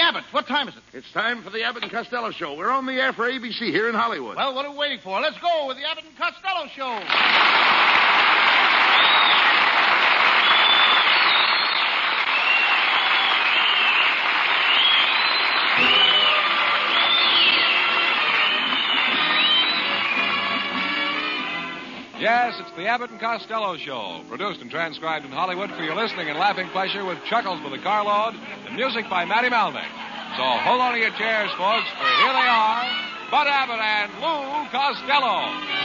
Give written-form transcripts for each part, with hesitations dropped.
Abbott. What time is it? It's time for the Abbott and Costello Show. We're on the air for ABC here in Hollywood. Well, what are we waiting for? Let's go with the Abbott and Costello Show. Yes, it's the Abbott and Costello Show, produced and transcribed in Hollywood for your listening and laughing pleasure with chuckles with a carload and music by Matty Malnick. So hold on to your chairs, folks, for here they are, Bud Abbott and Lou Costello.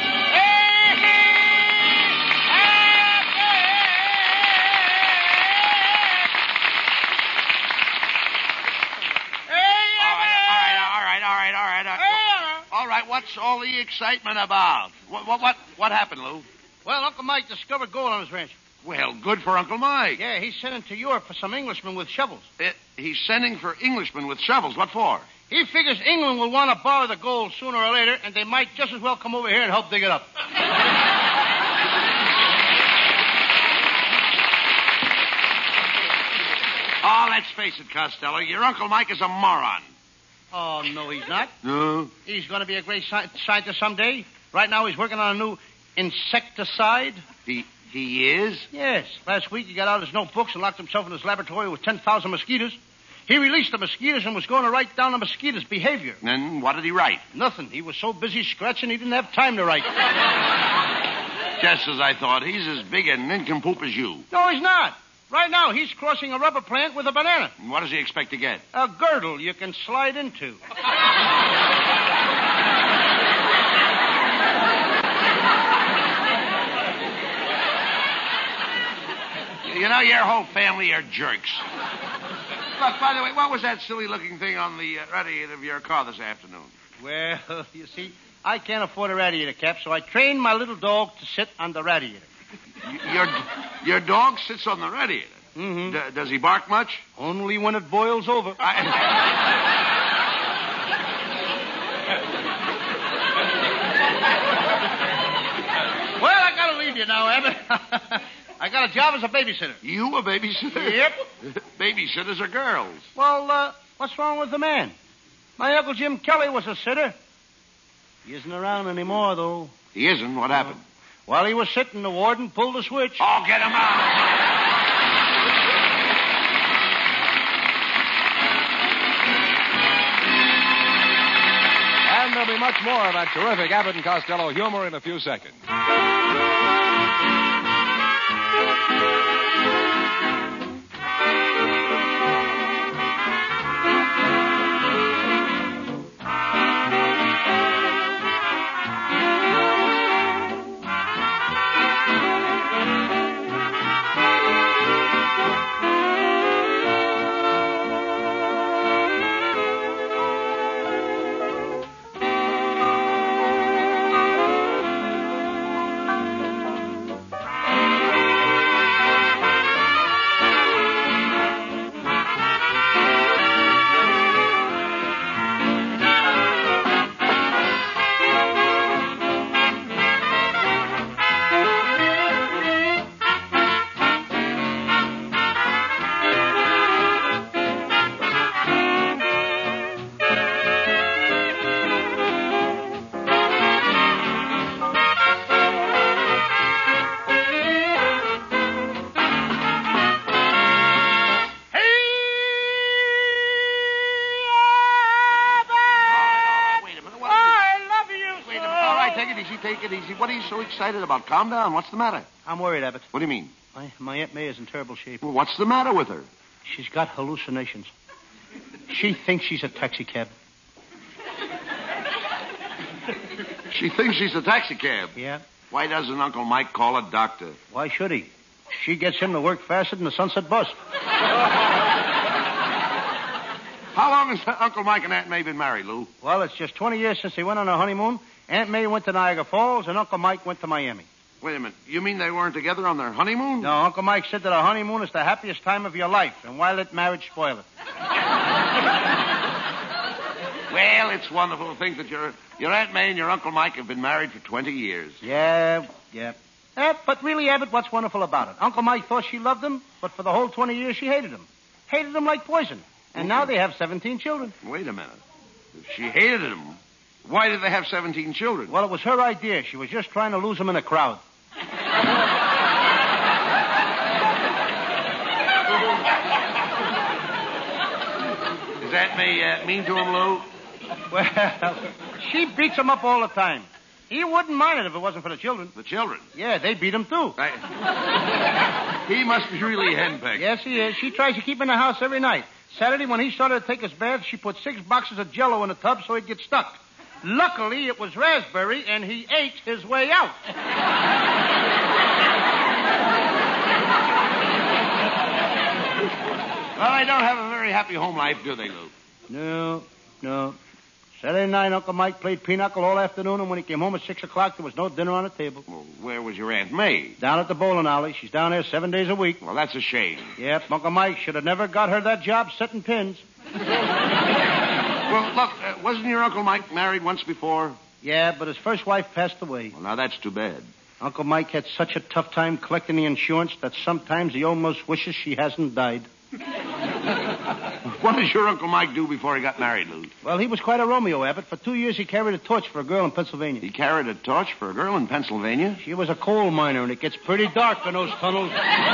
All right, what's all the excitement about? What happened, Lou? Well, Uncle Mike discovered gold on his ranch. Well, good for Uncle Mike. Yeah, he's sending to Europe for some Englishmen with shovels. He's sending for Englishmen with shovels. What for? He figures England will want to borrow the gold sooner or later, and they might just as well come over here and help dig it up. Oh, let's face it, Costello. Your Uncle Mike is a moron. Oh, no, he's not. No? He's going to be a great scientist someday. Right now, he's working on a new insecticide. He is? Yes. Last week, he got out his notebooks and locked himself in his laboratory with 10,000 mosquitoes. He released the mosquitoes and was going to write down the mosquitoes' behavior. And what did he write? Nothing. He was so busy scratching, he didn't have time to write. Just as I thought. He's as big a nincompoop as you. No, he's not. Right now, he's crossing a rubber plant with a banana. And what does he expect to get? A girdle you can slide into. You know, your whole family are jerks. Look, by the way, what was that silly-looking thing on the radiator of your car this afternoon? Well, you see, I can't afford a radiator cap, so I trained my little dog to sit on the radiator. Your dog sits on the radiator? Mm-hmm. Does he bark much? Only when it boils over. Well, I gotta leave you now, Abbott. I got a job as a babysitter. You a babysitter? Yep. Babysitters are girls. Well, what's wrong with the man? My Uncle Jim Kelly was a sitter. He isn't around anymore, though. He isn't? What happened? While he was sitting, the warden pulled the switch. Oh, get him out! And there'll be much more of that terrific Abbott and Costello humor in a few seconds. Take it easy. What are you so excited about? Calm down. What's the matter? I'm worried, Abbott. What do you mean? My Aunt May is in terrible shape. Well, what's the matter with her? She's got hallucinations. She thinks she's a taxicab. She thinks she's a taxicab? Yeah. Why doesn't Uncle Mike call a doctor? Why should he? She gets him to work faster than the Sunset Bus. How long has Uncle Mike and Aunt May been married, Lou? Well, it's just 20 years since they went on a honeymoon. Aunt May went to Niagara Falls, and Uncle Mike went to Miami. Wait a minute. You mean they weren't together on their honeymoon? No, Uncle Mike said that a honeymoon is the happiest time of your life, and why let marriage spoil it? Well, it's wonderful to think that your Aunt May and your Uncle Mike have been married for 20 years. Yeah. But really, Abbott, what's wonderful about it? Uncle Mike thought she loved him, but for the whole 20 years she hated him. Hated him like poison. And now they have 17 children. Wait a minute. If she hated him, why did they have 17 children? Well, it was her idea. She was just trying to lose them in a crowd. Is that mean to him, Lou? Well, she beats him up all the time. He wouldn't mind it if it wasn't for the children. The children? Yeah, they beat him, too. He must be really henpecked. Yes, he is. She tries to keep him in the house every night. Saturday, when he started to take his bath, she put 6 boxes of Jell-O in the tub so he'd get stuck. Luckily, it was raspberry, and he ate his way out. Well, they don't have a very happy home life, do they, Lou? No. Saturday night, Uncle Mike played pinochle all afternoon, and when he came home at 6 o'clock, there was no dinner on the table. Well, where was your Aunt May? Down at the bowling alley. She's down there 7 days a week. Well, that's a shame. Yep, Uncle Mike should have never got her that job setting pins. Well, look, wasn't your Uncle Mike married once before? Yeah, but his first wife passed away. Well, now that's too bad. Uncle Mike had such a tough time collecting the insurance that sometimes he almost wishes she hasn't died. What did your Uncle Mike do before he got married, Lou? Well, he was quite a Romeo, Abbott. For 2 years, he carried a torch for a girl in Pennsylvania. He carried a torch for a girl in Pennsylvania? She was a coal miner, and it gets pretty dark in those tunnels.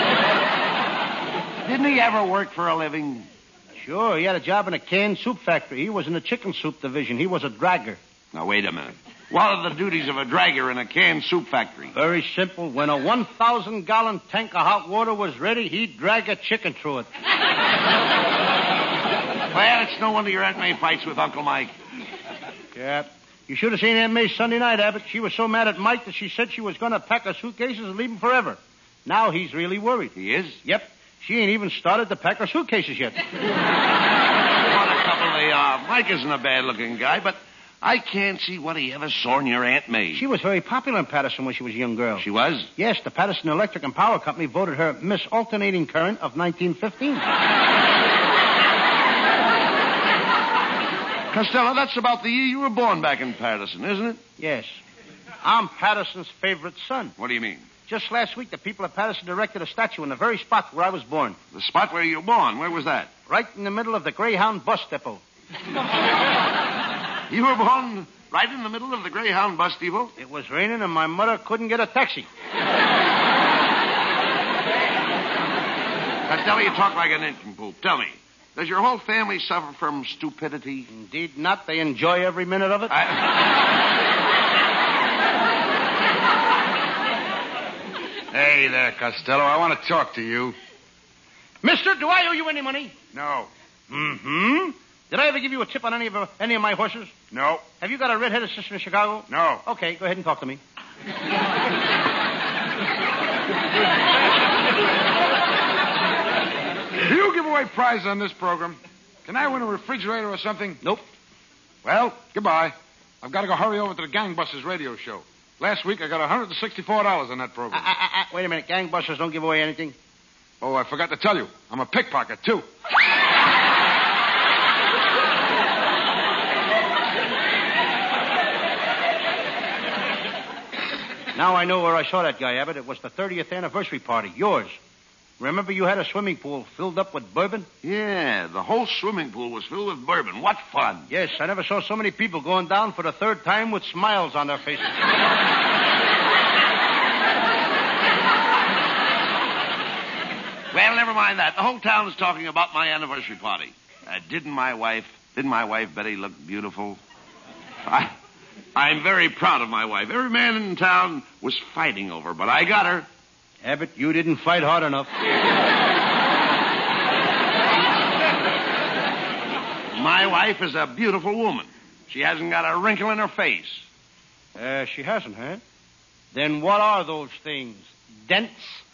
Didn't he ever work for a living? Sure, he had a job in a canned soup factory. He was in the chicken soup division. He was a dragger. Now, wait a minute. What are the duties of a dragger in a canned soup factory? Very simple. When a 1,000-gallon tank of hot water was ready, he'd drag a chicken through it. Well, it's no wonder your Aunt May fights with Uncle Mike. Yeah. You should have seen Aunt May Sunday night, Abbott. She was so mad at Mike that she said she was going to pack her suitcases and leave him forever. Now he's really worried. He is? Yep. She ain't even started to pack her suitcases yet. What a couple they are. Mike isn't a bad-looking guy, but I can't see what he ever saw in your Aunt May. She was very popular in Patterson when she was a young girl. She was? Yes, the Patterson Electric and Power Company voted her Miss Alternating Current of 1915. Costello, that's about the year you were born back in Patterson, isn't it? Yes. I'm Patterson's favorite son. What do you mean? Just last week, the people of Patterson erected a statue in the very spot where I was born. The spot where you were born, where was that? Right in the middle of the Greyhound bus depot. You were born right in the middle of the Greyhound bus depot? It was raining and my mother couldn't get a taxi. Costello, you talk like an nincompoop. Tell me, does your whole family suffer from stupidity? Indeed not. They enjoy every minute of it. Hey there, Costello. I want to talk to you. Mister, do I owe you any money? No. Mm-hmm. Did I ever give you a tip on any of my horses? No. Have you got a red-headed sister in Chicago? No. Okay, go ahead and talk to me. Do you give away prizes on this program? Can I win a refrigerator or something? Nope. Well, goodbye. I've got to go hurry over to the Gangbusters radio show. Last week I got $164 on that program. Wait a minute. Gangbusters don't give away anything. Oh, I forgot to tell you. I'm a pickpocket, too. Now I know where I saw that guy, Abbott. It was the 30th anniversary party. Yours. Remember you had a swimming pool filled up with bourbon? Yeah, the whole swimming pool was filled with bourbon. What fun. Yes, I never saw so many people going down for the third time with smiles on their faces. Well, never mind that. The whole town is talking about my anniversary party. Didn't my wife Betty look beautiful? I'm very proud of my wife. Every man in town was fighting over her, but I got her. Abbott, you didn't fight hard enough. My wife is a beautiful woman. She hasn't got a wrinkle in her face. She hasn't, huh? Then what are those things? Dents?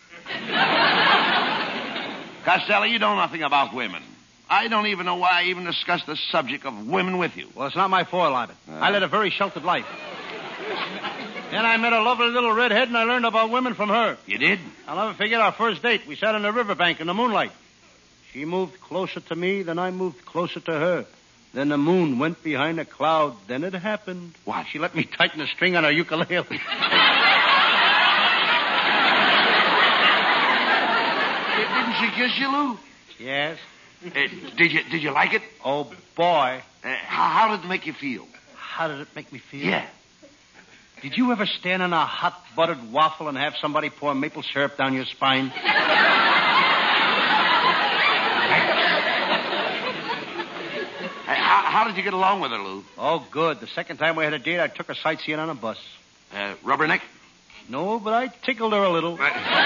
Costello, you know nothing about women. I don't even know why I even discussed the subject of women with you. Well, it's not my fault, Abbott. I led a very sheltered life. Then I met a lovely little redhead, and I learned about women from her. You did? I'll never forget our first date. We sat on the riverbank in the moonlight. She moved closer to me, then I moved closer to her. Then the moon went behind a cloud. Then it happened. What? She let me tighten the string on her ukulele. Didn't she kiss you, Lou? Yes. Did you like it? Oh, boy. How did it make you feel? How did it make me feel? Yeah. Did you ever stand on a hot buttered waffle and have somebody pour maple syrup down your spine? How did you get along with her, Lou? Oh, good. The second time we had a date, I took her sightseeing on a bus. Rubberneck? No, but I tickled her a little.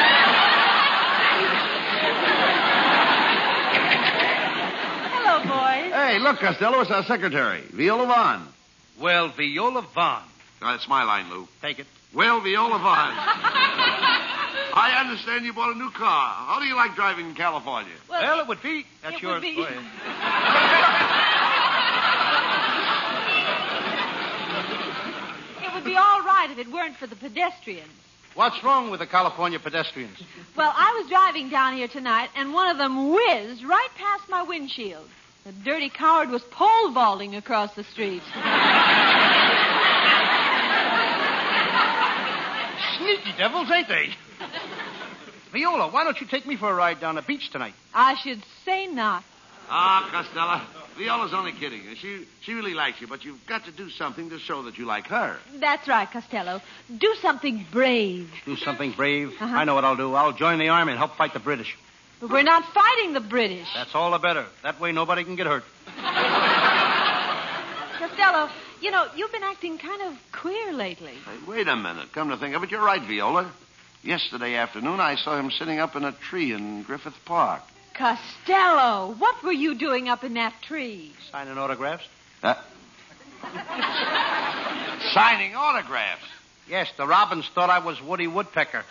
Hello, boys. Hey, look, Costello, it's our secretary, Viola Vaughn. Well, Viola Vaughn. That's my line, Lou. Take it. Well, Viola Vaughn. I understand you bought a new car. How do you like driving in California? Well, it would be. That's it yours. would be. Go ahead. It would be all right if it weren't for the pedestrians. What's wrong with the California pedestrians? Well, I was driving down here tonight, and one of them whizzed right past my windshield. The dirty coward was pole vaulting across the street. Sneaky devils, ain't they? Viola, why don't you take me for a ride down the beach tonight? I should say not. Costello, Viola's only kidding. She really likes you, but you've got to do something to show that you like her. That's right, Costello. Do something brave. Do something brave? Uh-huh. I know what I'll do. I'll join the army and help fight the British. But we're not fighting the British. That's all the better. That way nobody can get hurt. Costello, you know, you've been acting kind of queer lately. Hey, wait a minute. Come to think of it, you're right, Viola. Yesterday afternoon, I saw him sitting up in a tree in Griffith Park. Costello, what were you doing up in that tree? Signing autographs? Signing autographs. Yes, the robins thought I was Woody Woodpecker.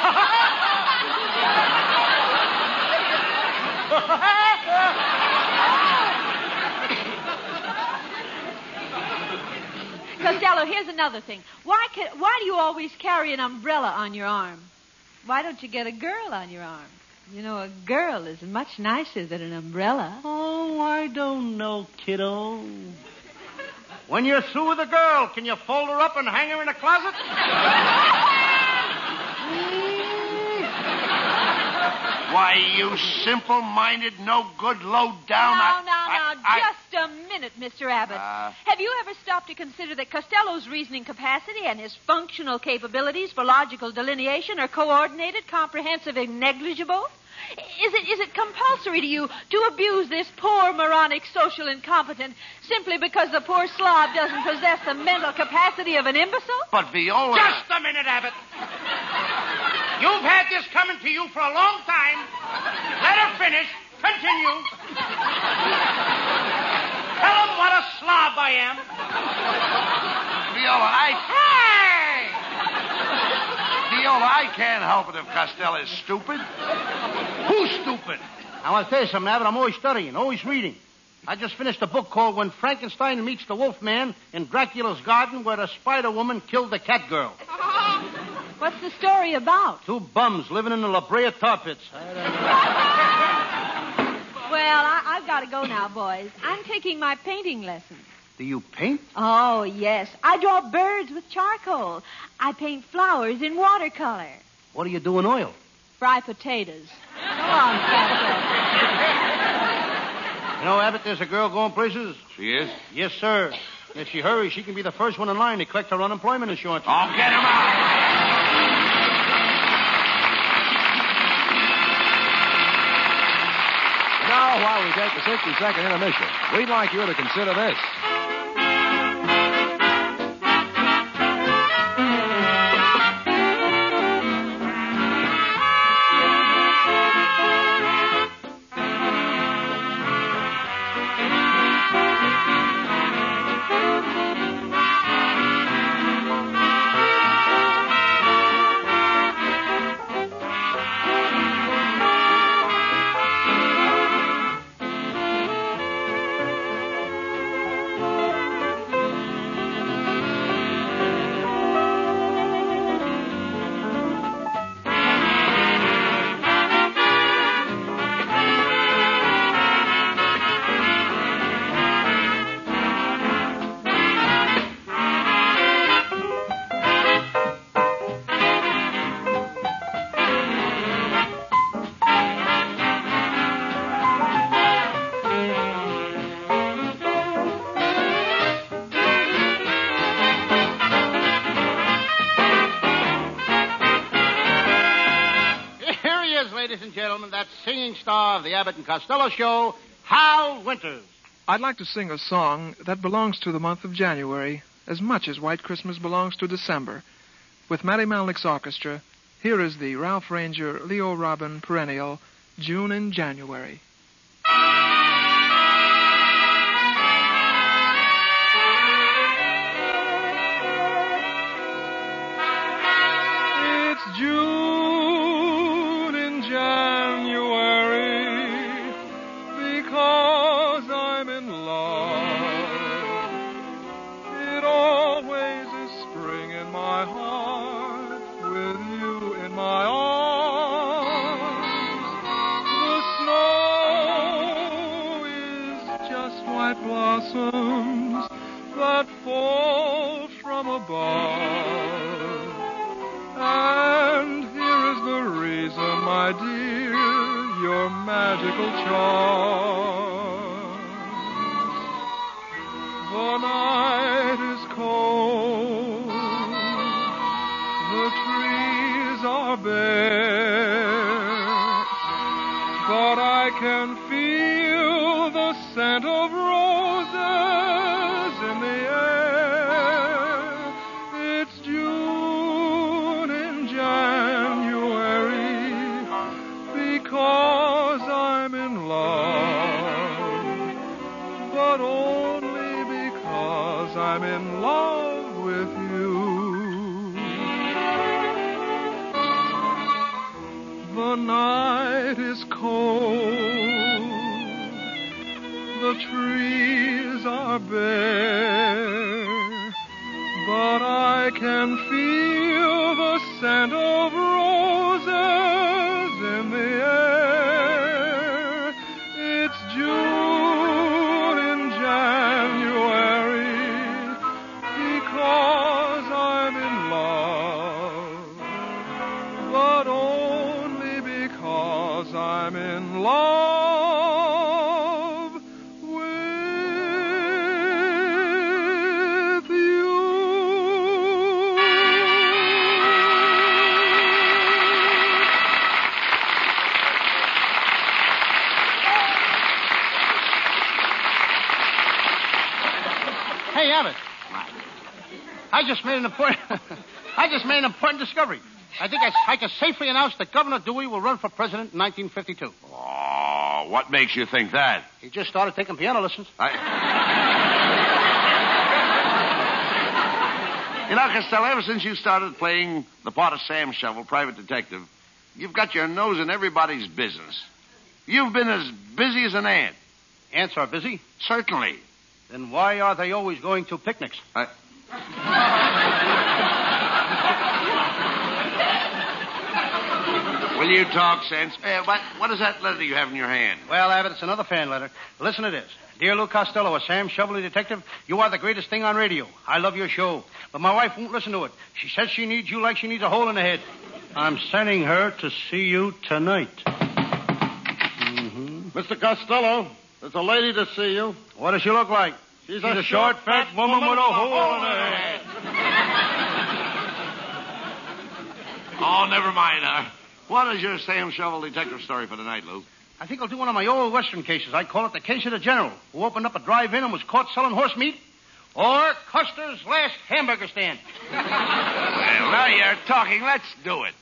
Costello, here's another thing. Why do you always carry an umbrella on your arm? Why don't you get a girl on your arm? You know, a girl is much nicer than an umbrella. Oh, I don't know, kiddo. When you're through with a girl, can you fold her up and hang her in a closet? Why, you simple-minded, no-good, low-down... Now, just a minute, Mr. Abbott. Have you ever stopped to consider that Costello's reasoning capacity and his functional capabilities for logical delineation are coordinated, comprehensive, and negligible? Is it compulsory to you to abuse this poor, moronic, social incompetent simply because the poor slob doesn't possess the mental capacity of an imbecile? But Viola... Just a minute, Abbott. You've had this coming to you for a long time. Let her finish. Continue. Tell them what a slob I am. Viola, I can't help it if Costello's stupid. Who's stupid? I want to tell you something, Abbott. I'm always studying, always reading. I just finished a book called When Frankenstein Meets the Wolfman in Dracula's Garden, where the Spider Woman killed the cat girl. What's the story about? Two bums living in the La Brea tar pits. Well, I've got to go now, boys. I'm taking my painting lessons. Do you paint? Oh, yes. I draw birds with charcoal. I paint flowers in watercolor. What do you do in oil? Fry potatoes. Go on, Costello. You know, Abbott, there's a girl going places. She is? Yes, sir. If she hurries, she can be the first one in line to collect her unemployment insurance. Oh, get him out! Now, while we take a 60-second intermission, we'd like you to consider this. ladies and gentlemen, that singing star of the Abbott and Costello Show, Hal Winters. I'd like to sing a song that belongs to the month of January as much as White Christmas belongs to December. With Matty Malnick's orchestra, here is the Ralph Ranger, Leo Robin perennial, June in January. It's June in January because I'm in love. It always is spring in my heart with you in my arms. The snow is just white blossoms that fall from above. And here is the reason, my dear, your magical charms. The night is cold, the trees are bare, but I can feel the scent of roses in the air. It's June in January because I'm in love, but only because I'm in love with you. The night is cold, the trees are bare, but I can feel the scent of roses in the air. It's June in January because I'm in love, but only because I'm in love with you. Hey, Abbott. I just made an important discovery. I think I can safely announce that Governor Dewey will run for president in 1952. Oh, what makes you think that? He just started taking piano lessons. You know, Costello, ever since you started playing the part of Sam Shovel, private detective, you've got your nose in everybody's business. You've been as busy as an ant. Ants are busy. Certainly. Then why are they always going to picnics? Will you talk sense? What is that letter you have in your hand? Well, Abbott, it's another fan letter. Listen to this. Dear Lou Costello, a Sam Shovelly detective, you are the greatest thing on radio. I love your show. But my wife won't listen to it. She says she needs you like she needs a hole in the head. I'm sending her to see you tonight. Mr. Costello, there's a lady to see you. What does she look like? She's a short, fat woman with a hole in her head. Oh, never mind. What is your Sam Shovel detective story for tonight, Lou? I think I'll do one of my old Western cases. I call it the case of the general who opened up a drive-in and was caught selling horse meat, or Custer's last hamburger stand. Well, now you're talking. Let's do it.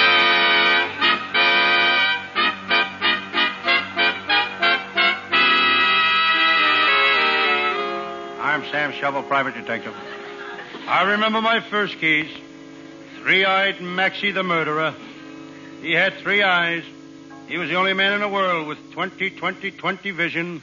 I'm Sam Shovel, private detective. I remember my first case. Three-eyed Maxie the murderer. He had 3 eyes. He was the only man in the world with 20/20/20 vision.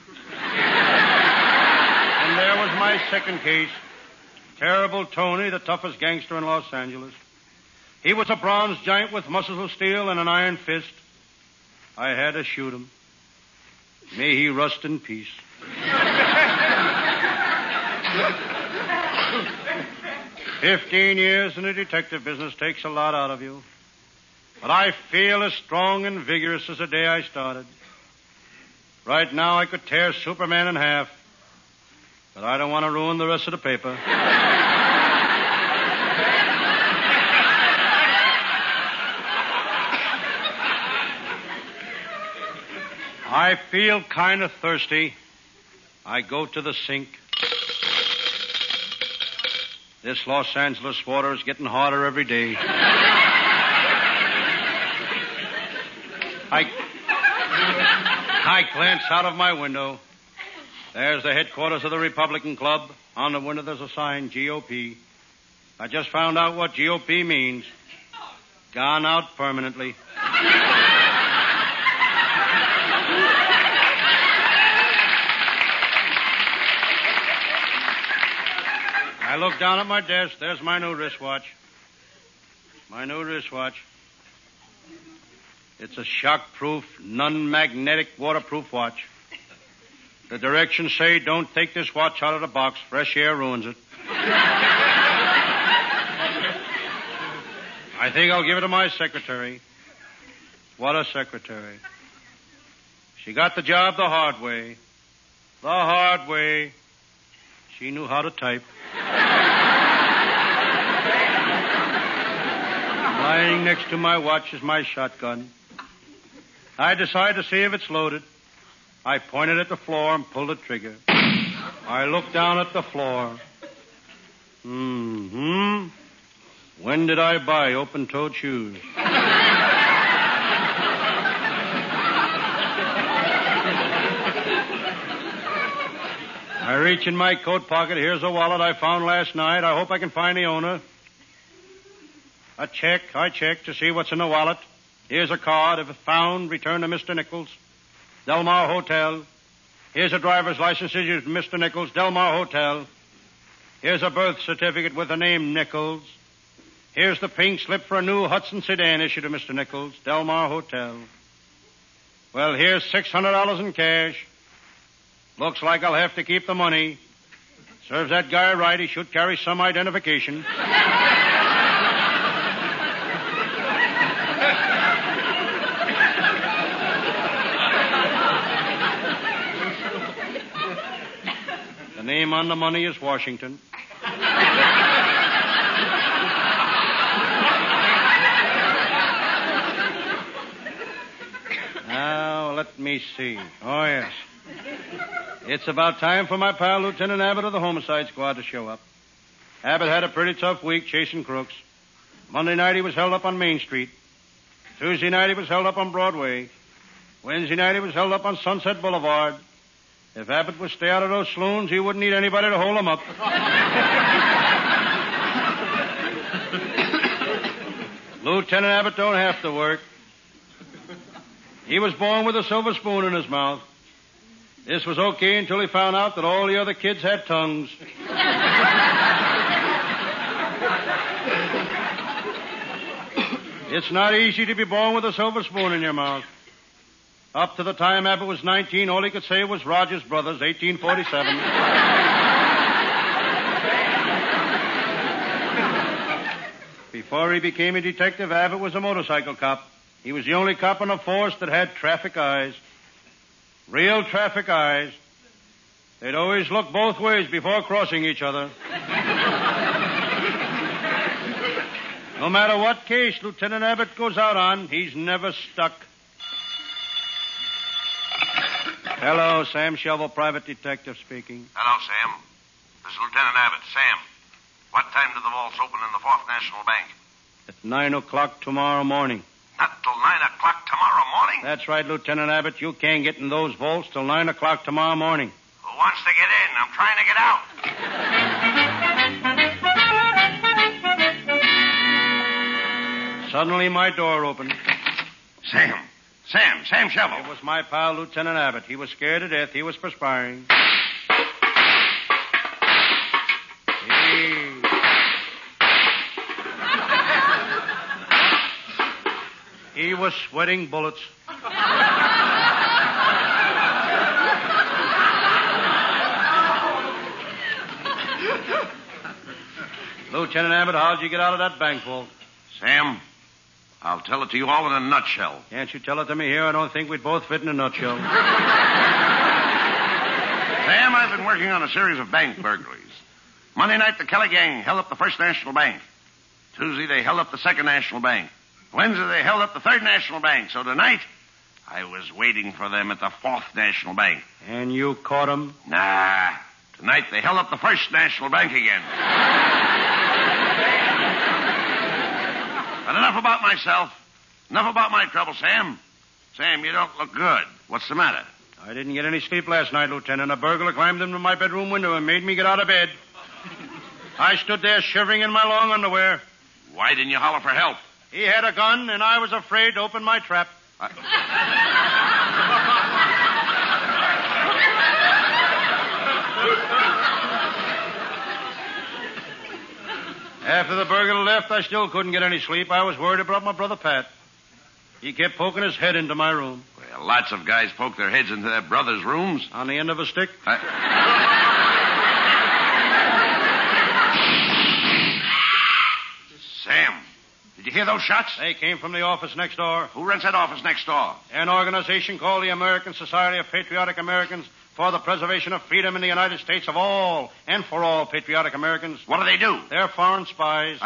And there was my second case. Terrible Tony, the toughest gangster in Los Angeles. He was a bronze giant with muscles of steel and an iron fist. I had to shoot him. May he rust in peace. 15 years in the detective business takes a lot out of you. But I feel as strong and vigorous as the day I started. Right now I could tear Superman in half. But I don't want to ruin the rest of the paper. I feel kind of thirsty. I go to the sink. This Los Angeles water is getting harder every day. I glance out of my window. There's the headquarters of the Republican Club. On the window there's a sign, GOP. I just found out what GOP means. Gone out permanently. I look down at my desk. There's my new wristwatch. It's a shock-proof, non-magnetic, waterproof watch. The directions say don't take this watch out of the box. Fresh air ruins it. I think I'll give it to my secretary. What a secretary. She got the job the hard way. The hard way. She knew how to type. Lying next to my watch is my shotgun. I decide to see if it's loaded. I pointed at the floor and pulled the trigger. I looked down at the floor. When did I buy open-toed shoes? I reach in my coat pocket. Here's a wallet I found last night. I hope I can find the owner. A check. I check to see what's in the wallet. Here's a card. If found, return to Mr. Nichols. Delmar Hotel. Here's a driver's license issued to Mr. Nichols, Delmar Hotel. Here's a birth certificate with the name Nichols. Here's the pink slip for a new Hudson sedan issued to Mr. Nichols, Delmar Hotel. Well, here's $600 in cash. Looks like I'll have to keep the money. Serves that guy right. He should carry some identification. The name on the money is Washington. Now, let me see. Oh, yes. It's about time for my pal, Lieutenant Abbott of the Homicide Squad, to show up. Abbott had a pretty tough week chasing crooks. Monday night he was held up on Main Street. Tuesday night he was held up on Broadway. Wednesday night he was held up on Sunset Boulevard. If Abbott would stay out of those saloons, he wouldn't need anybody to hold him up. Lieutenant Abbott don't have to work. He was born with a silver spoon in his mouth. This was okay until he found out that all the other kids had tongues. It's not easy to be born with a silver spoon in your mouth. Up to the time Abbott was 19, all he could say was Rogers Brothers, 1847. Before he became a detective, Abbott was a motorcycle cop. He was the only cop on the force that had traffic eyes. Real traffic eyes. They'd always look both ways before crossing each other. No matter what case Lieutenant Abbott goes out on, he's never stuck. Hello, Sam Shovel, private detective speaking. Hello, Sam. This is Lieutenant Abbott. Sam, what time do the vaults open in the Fourth National Bank? At 9 o'clock tomorrow morning. Not till 9 o'clock tomorrow morning? That's right, Lieutenant Abbott. You can't get in those vaults till 9 o'clock tomorrow morning. Who wants to get in? I'm trying to get out. Suddenly, my door opened. Sam Shovel. It was my pal, Lieutenant Abbott. He was scared to death. He was perspiring. He was sweating bullets. Lieutenant Abbott, how'd you get out of that bank vault? Sam, I'll tell it to you all in a nutshell. Can't you tell it to me here? I don't think we'd both fit in a nutshell. Sam, I've been working on a series of bank burglaries. Monday night, the Kelly gang held up the First National Bank. Tuesday, they held up the Second National Bank. Wednesday, they held up the Third National Bank. So tonight, I was waiting for them at the Fourth National Bank. And you caught them? Nah. Tonight they held up the First National Bank again. But enough about myself. Enough about my trouble, Sam. Sam, you don't look good. What's the matter? I didn't get any sleep last night, Lieutenant. A burglar climbed into my bedroom window and made me get out of bed. I stood there shivering in my long underwear. Why didn't you holler for help? He had a gun, and I was afraid to open my trap. After the burglar left, I still couldn't get any sleep. I was worried about my brother Pat. He kept poking his head into my room. Well, lots of guys poke their heads into their brothers' rooms. On the end of a stick? Sam, did you hear those shots? They came from the office next door. Who runs that office next door? An organization called the American Society of Patriotic Americans for the Preservation of Freedom in the United States of all and for all patriotic Americans. What do they do? They're foreign spies.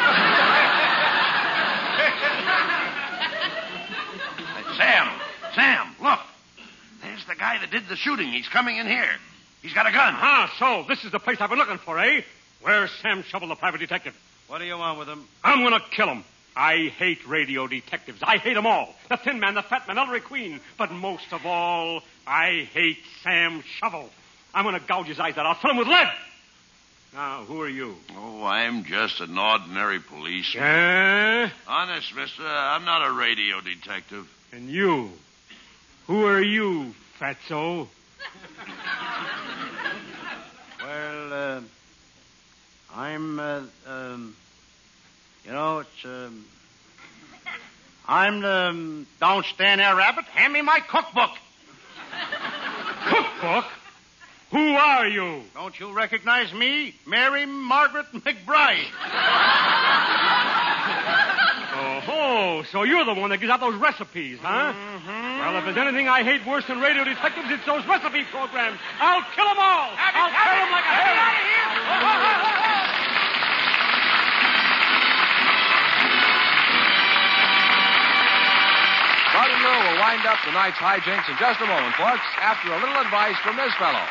Sam, look. There's the guy that did the shooting. He's coming in here. He's got a gun. So this is the place I've been looking for, eh? Where's Sam Shovel, the private detective? What do you want with him? I'm going to kill him. I hate radio detectives. I hate them all. The Thin Man, the Fat Man, Ellery Queen. But most of all, I hate Sam Shovel. I'm going to gouge his eyes out. I'll fill him with lead. Now, who are you? Oh, I'm just an ordinary policeman. Eh? Honest, mister, I'm not a radio detective. And you? Who are you, fatso? Well, I'm, I'm the... Don't stand there, Rabbit. Hand me my cookbook. Cookbook? Who are you? Don't you recognize me? Mary Margaret McBride. Oh, so you're the one that gives out those recipes, huh? Mm-hmm. Well, if there's anything I hate worse than radio detectives, it's those recipe programs. I'll kill them all. I'll tear them like a hair. Get out of here. Bud and Lou will wind up tonight's hijinks in just a moment, folks, after a little advice from this fellow.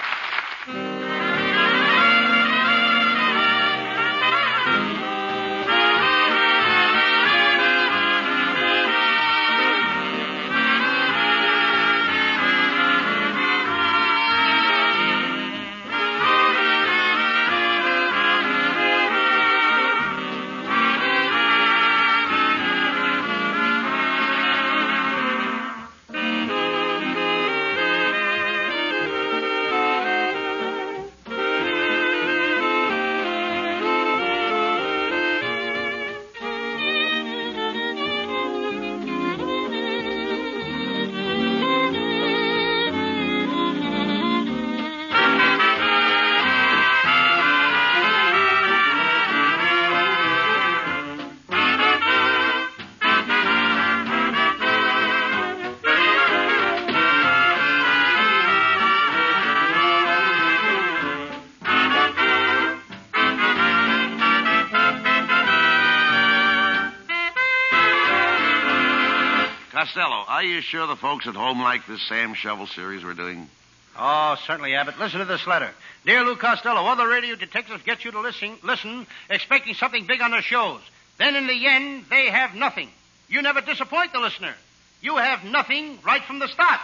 Costello, are you sure the folks at home like this Sam Shovel series we're doing? Oh, certainly, Abbott. Listen to this letter. Dear Lou Costello, other radio detectives get you to listen, expecting something big on their shows. Then in the end, they have nothing. You never disappoint the listener. You have nothing right from the start.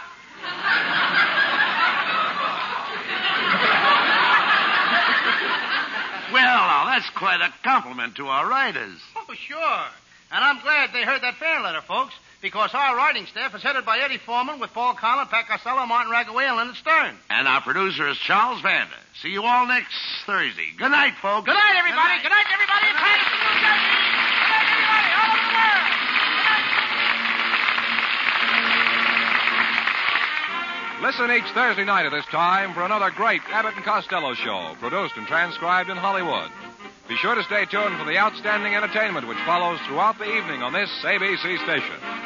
Well, now, that's quite a compliment to our writers. Oh, sure. And I'm glad they heard that fan letter, folks, because our writing staff is headed by Eddie Foreman with Paul Collin, Pat Costello, Martin Raggaway, and Leonard Stern. And our producer is Charles Vander. See you all next Thursday. Good night, folks. Good night, everybody. Good night, everybody. Good night, everybody. All over the world. Listen each Thursday night at this time for another great Abbott and Costello show, produced and transcribed in Hollywood. Be sure to stay tuned for the outstanding entertainment which follows throughout the evening on this ABC station.